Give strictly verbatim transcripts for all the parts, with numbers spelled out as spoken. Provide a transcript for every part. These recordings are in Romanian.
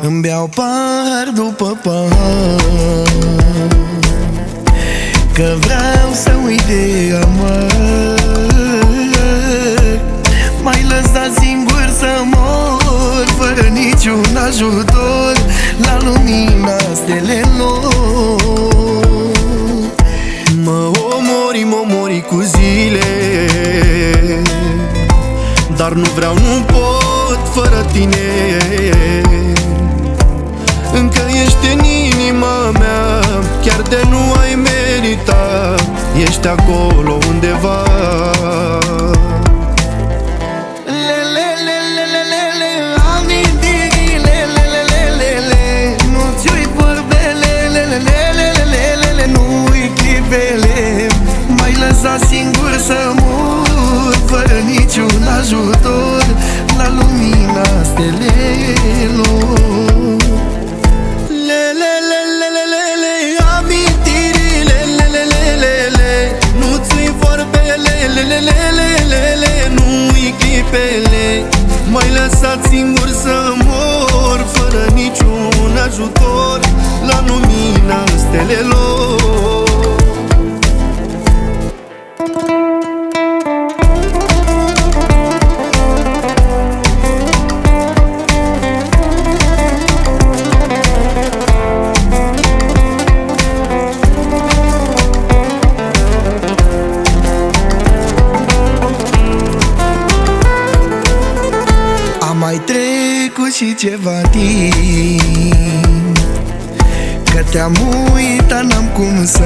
Îmi beau pahar după pahar, că vreau să uit de amar. M-ai lăsat singur să mor, fără niciun ajutor, la lumina stelelor. Mă omori, mă omori cu zile, dar nu vreau, nu pot fără tine. Încă ești în inima mea, chiar de nu ai meritat, ești acolo undeva. M-ai lăsat singur să mor, fără niciun ajutor, la lumina stelelor. Lelelelelelele, amintirile, lelelelele, nu-ți vorbele, lelelelelele, nu-i clipele. M-ai lăsat singur să mor, fără niciun ajutor, la lumina stelelor. Mai trecut și ceva timp, că te-am uitat, n-am cum să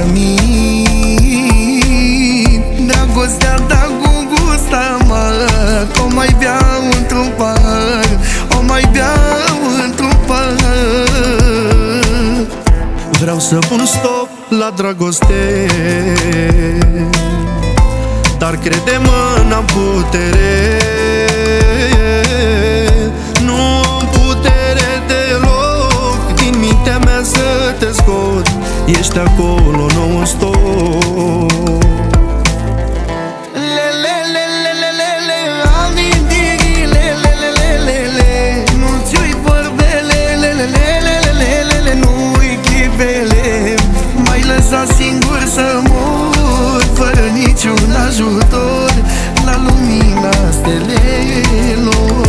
mint. Dragostea ta cu gust amară, o mai beau într-un pahar, o mai beau într-un pahar. Vreau să pun stop la dragoste, dar crede-mă, n-am putere. Să te scot, ești acolo non-stop. Lelelelelelele, amintirile, lelelelele, nu-ți ui vorbele, lelelelelele, nu-i clipele. M-ai lăsat singur să mor, fără niciun ajutor, la lumina stelelor.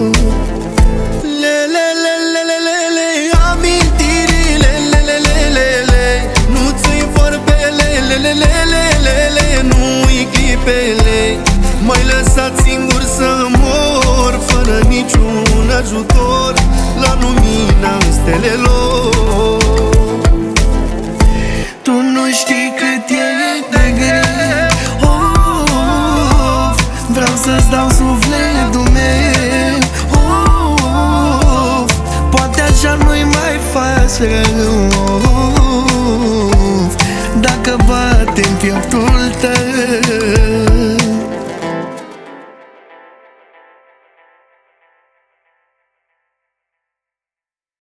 M-ai lăsat singur să mor, fără niciun ajutor, la lumina stelelor. Tu nu știi cât e de greu, of, vreau să-ți dau sufletul meu, of, poate așa nu-i mai faci rău, of, dacă bate în pieptul tău.